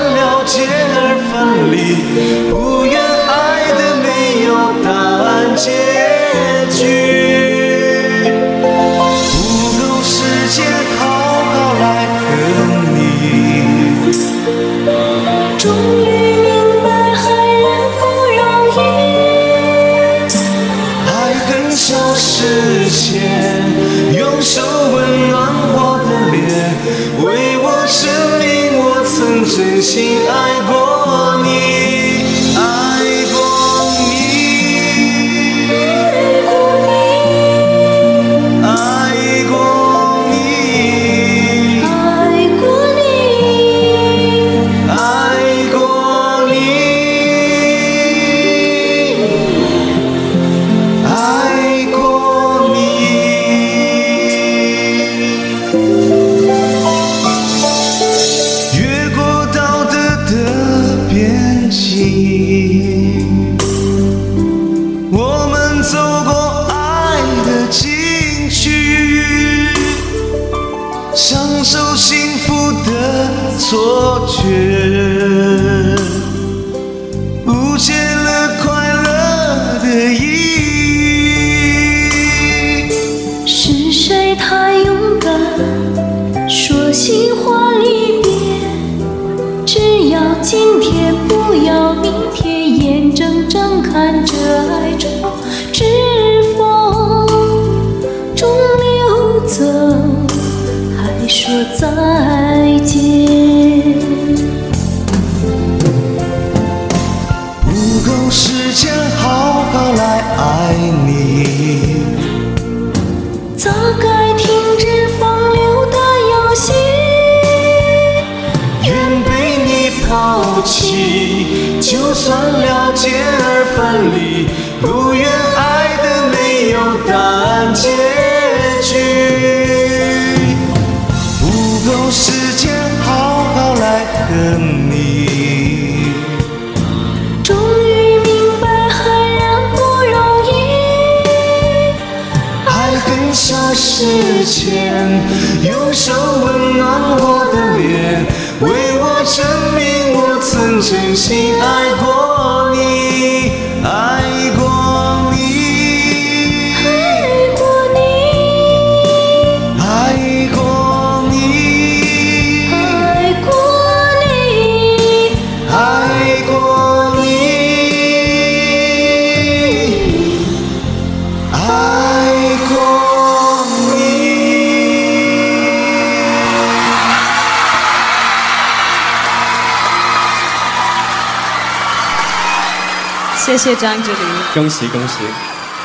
了解而分离，不愿爱的没有答案结局，不够时间好好来恨你。 终于明白爱人不容易， 爱恨消失前，用手温暖我的脸，为我证明我曾真心爱过你，爱过你，爱过你， 爱过你， 爱过你，爱过你。越过道德的边境，我们走过爱的禁区，享受幸福的错觉，误解了快乐的意义。 是谁太勇敢，说心话离别？只要今天，不要明天，眼睁睁看着爱从指缝中流走，还说再见。 不够时间好好来爱你， 早该停止风流的游戏， 愿被你抛弃，就算了解而分离，不愿爱的没有答案结局，不够时间好好来恨你。 终于明白爱人不容易， 爱恨消失前，用手温暖我的脸，为我证明我曾真心爱过你，爱过你， 爱过你， 爱过你， 爱过你， 爱过你，爱过你。 谢谢张智霖。 恭喜恭喜。